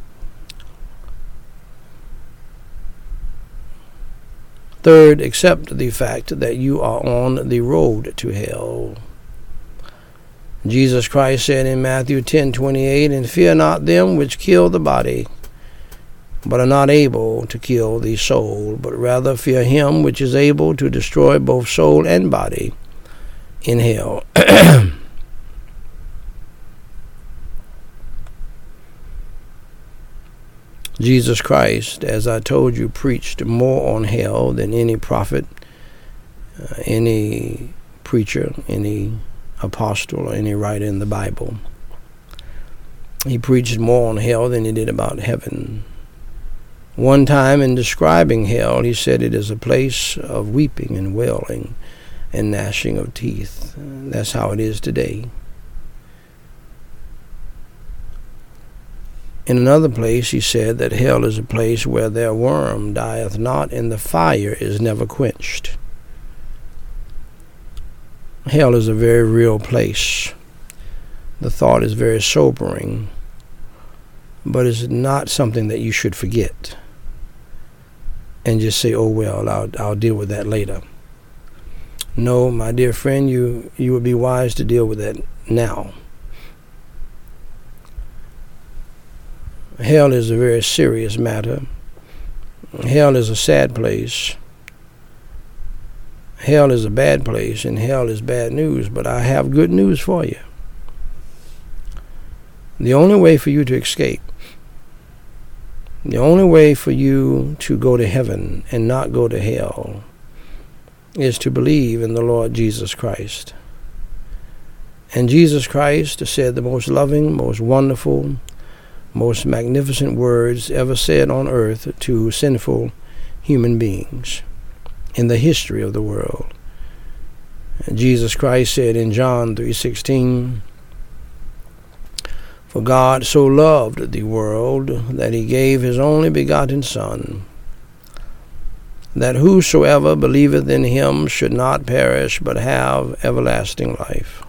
S1: Third, accept the fact that you are on the road to hell. Jesus Christ said in Matthew ten twenty-eight, "And fear not them which kill the body, but are not able to kill the soul, but rather fear him which is able to destroy both soul and body in hell." Jesus Christ, as I told you, preached more on hell than any prophet, uh, any preacher, any apostle, or any writer in the Bible. He preached more on hell than he did about heaven. One time in describing hell, he said it is a place of weeping and wailing and gnashing of teeth. That's how it is today. In another place, he said that hell is a place where their worm dieth not, and the fire is never quenched. Hell is a very real place. The thought is very sobering, but it's not something that you should forget and just say, "Oh well, I'll, I'll deal with that later." No, my dear friend, you, you would be wise to deal with that now. Hell is a very serious matter. Hell is a sad place. Hell is a bad place, and hell is bad news, but I have good news for you. The only way for you to escape, the only way for you to go to heaven and not go to hell, is to believe in the Lord Jesus Christ. And Jesus Christ said the most loving, most wonderful, most magnificent words ever said on earth to sinful human beings in the history of the world. And Jesus Christ said in John three sixteen, "For God so loved the world that he gave his only begotten Son, that whosoever believeth in him should not perish but have everlasting life."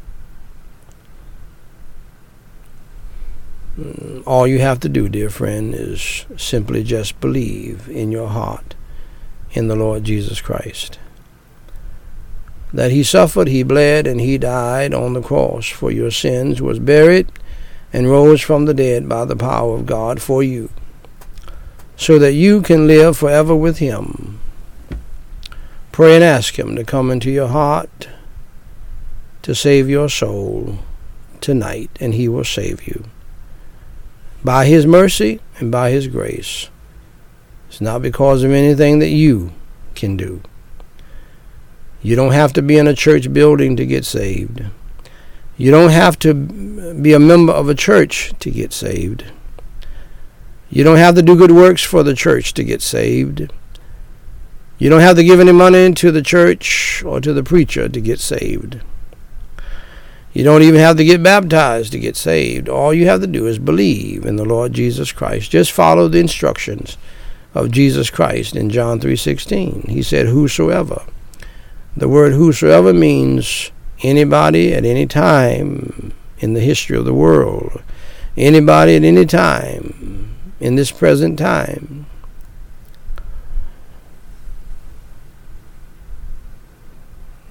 S1: All you have to do, dear friend, is simply just believe in your heart in the Lord Jesus Christ, that he suffered, he bled, and he died on the cross for your sins, was buried, and rose from the dead by the power of God for you, so that you can live forever with him. Pray and ask him to come into your heart to save your soul tonight, and he will save you. By his mercy and by his grace. It's not because of anything that you can do. You don't have to be in a church building to get saved. You don't have to be a member of a church to get saved. You don't have to do good works for the church to get saved. You don't have to give any money to the church or to the preacher to get saved. You don't even have to get baptized to get saved. All you have to do is believe in the Lord Jesus Christ. Just follow the instructions of Jesus Christ in John three sixteen. He said, "Whosoever." The word whosoever means anybody at any time in the history of the world. Anybody at any time in this present time.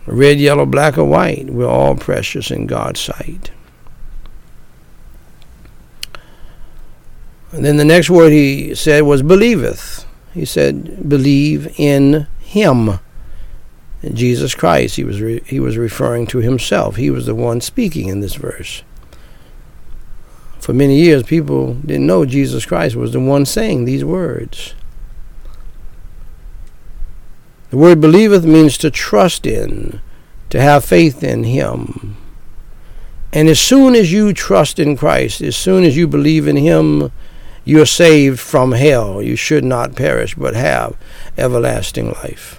S1: Red, yellow, black, or white, we're all precious in God's sight. And then the next word he said was believeth. He said, believe in him. In Jesus Christ, he was re- he was referring to himself. He was the one speaking in this verse. For many years, people didn't know Jesus Christ was the one saying these words. The word believeth means to trust in, to have faith in him. And as soon as you trust in Christ, as soon as you believe in him, you're saved from hell. You should not perish, but have everlasting life.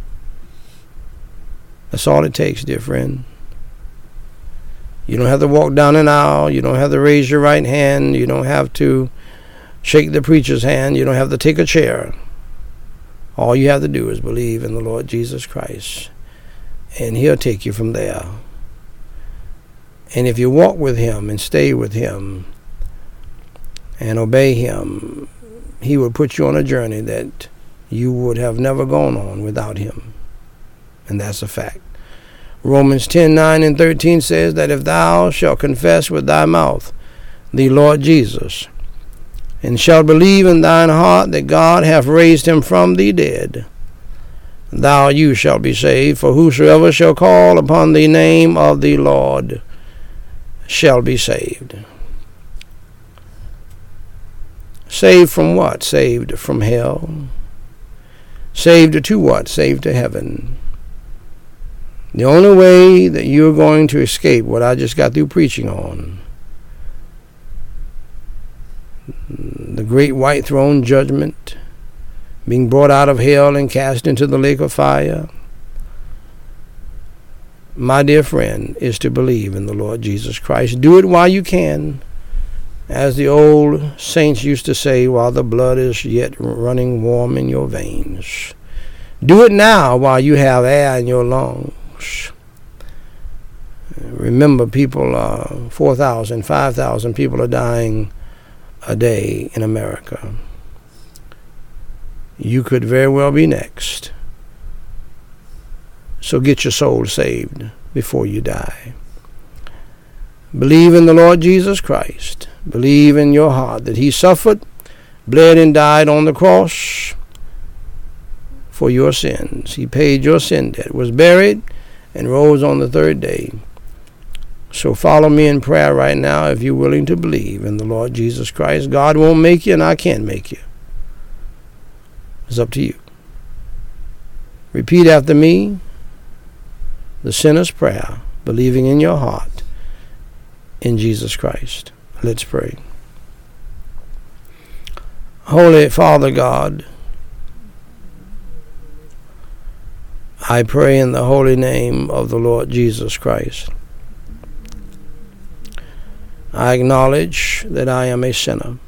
S1: That's all it takes, dear friend. You don't have to walk down an aisle. You don't have to raise your right hand. You don't have to shake the preacher's hand. You don't have to take a chair. All you have to do is believe in the Lord Jesus Christ, and he'll take you from there. And if you walk with him and stay with him and obey him, he will put you on a journey that you would have never gone on without him. And that's a fact. Romans ten, nine and thirteen says that if thou shalt confess with thy mouth the Lord Jesus, and shalt believe in thine heart that God hath raised him from the dead, thou you shalt be saved. For whosoever shall call upon the name of the Lord shall be saved. Saved from what? Saved from hell. Saved to what? Saved to heaven. The only way that you're going to escape what I just got through preaching on, the great white throne judgment, being brought out of hell and cast into the lake of fire, my dear friend, is to believe in the Lord Jesus Christ. Do it while you can. As the old saints used to say, while the blood is yet running warm in your veins. Do it now while you have air in your lungs. Remember, people, uh, four thousand, five thousand people are dying a day in America. You could very well be next. So get your soul saved before you die. Believe in the Lord Jesus Christ. Believe in your heart that he suffered, bled, and died on the cross for your sins. He paid your sin debt, was buried, and rose on the third day. So follow me in prayer right now if you're willing to believe in the Lord Jesus Christ. God won't make you, and I can't make you. It's up to you. Repeat after me the sinner's prayer, believing in your heart in Jesus Christ. Let's pray. Holy Father God, I pray in the holy name of the Lord Jesus Christ. I acknowledge that I am a sinner.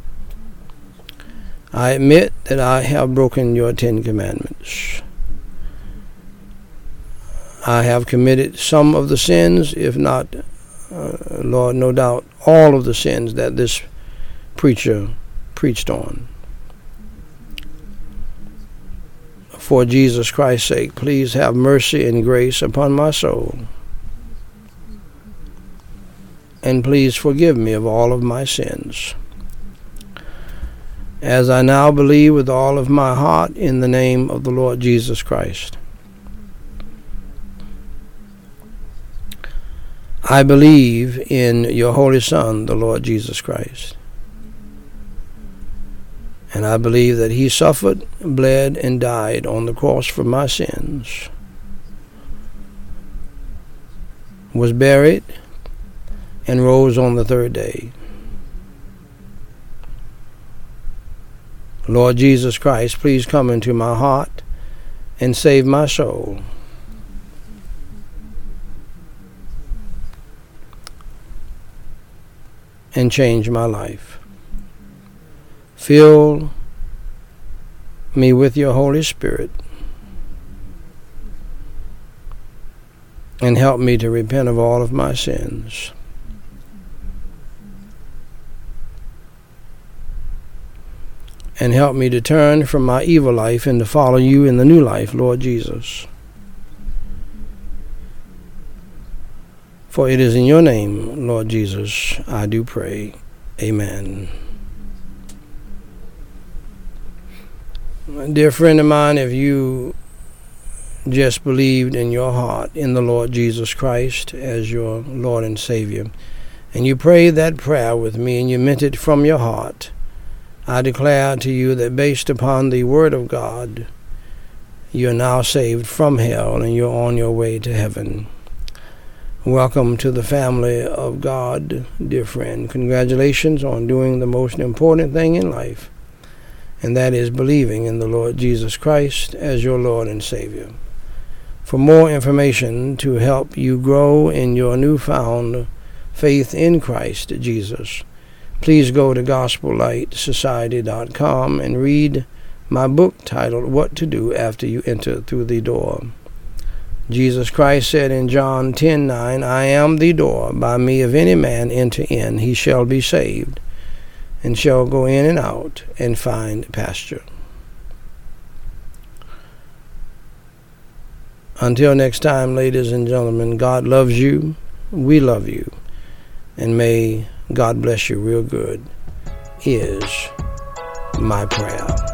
S1: I admit that I have broken your Ten Commandments. I have committed some of the sins, if not, uh, Lord, no doubt, all of the sins that this preacher preached on. For Jesus Christ's sake, please have mercy and grace upon my soul. And please forgive me of all of my sins. As I now believe with all of my heart in the name of the Lord Jesus Christ. I believe in your Holy Son, the Lord Jesus Christ. And I believe that he suffered, bled, and died on the cross for my sins, was buried, and rose on the third day. Lord Jesus Christ, please come into my heart and save my soul. And change my life. Fill me with your Holy Spirit and help me to repent of all of my sins. And help me to turn from my evil life and to follow you in the new life, Lord Jesus. For it is in your name, Lord Jesus, I do pray. Amen. Dear friend of mine, if you just believed in your heart in the Lord Jesus Christ as your Lord and Savior, and you prayed that prayer with me and you meant it from your heart, I declare to you that based upon the Word of God, you're now saved from hell and you're on your way to heaven. Welcome to the family of God, dear friend. Congratulations on doing the most important thing in life, and that is believing in the Lord Jesus Christ as your Lord and Savior. For more information to help you grow in your newfound faith in Christ Jesus, please go to gospel light society dot com and read my book titled What to Do After You Enter Through the Door. Jesus Christ said in John ten nine, I am the door. By me if any man enter in, he shall be saved, and shall go in and out and find pasture. Until next time, ladies and gentlemen, God loves you, we love you, and may God bless you real good, is my prayer.